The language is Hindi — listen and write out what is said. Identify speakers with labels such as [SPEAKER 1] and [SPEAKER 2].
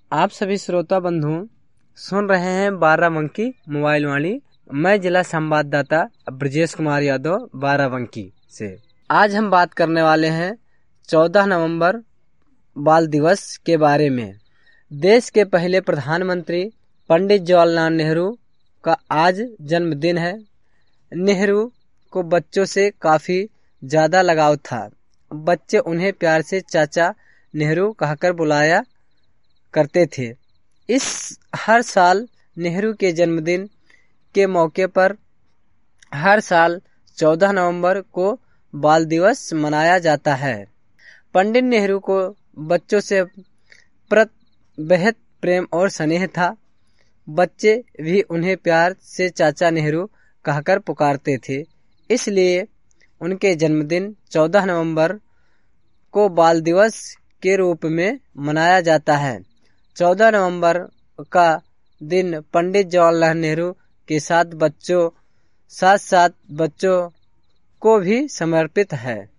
[SPEAKER 1] आप सभी श्रोता बंधु सुन रहे हैं बाराबंकी मोबाइल वाणी। मैं जिला संवाददाता ब्रजेश कुमार यादव बाराबंकी से। आज हम बात करने वाले हैं 14 नवंबर बाल दिवस के बारे में। देश के पहले प्रधानमंत्री पंडित जवाहरलाल नेहरू का आज जन्मदिन है। नेहरू को बच्चों से काफी ज्यादा लगाव था। बच्चे उन्हें प्यार से चाचा नेहरू कहकर बुलाया करते थे। हर साल नेहरू के जन्मदिन के मौके पर हर साल 14 नवंबर को बाल दिवस मनाया जाता है। पंडित नेहरू को बच्चों से बेहद प्रेम और स्नेह था। बच्चे भी उन्हें प्यार से चाचा नेहरू कहकर पुकारते थे। इसलिए उनके जन्मदिन 14 नवंबर को बाल दिवस के रूप में मनाया जाता है। 14 नवंबर का दिन पंडित जवाहरलाल नेहरू के साथ साथ बच्चों को भी समर्पित है।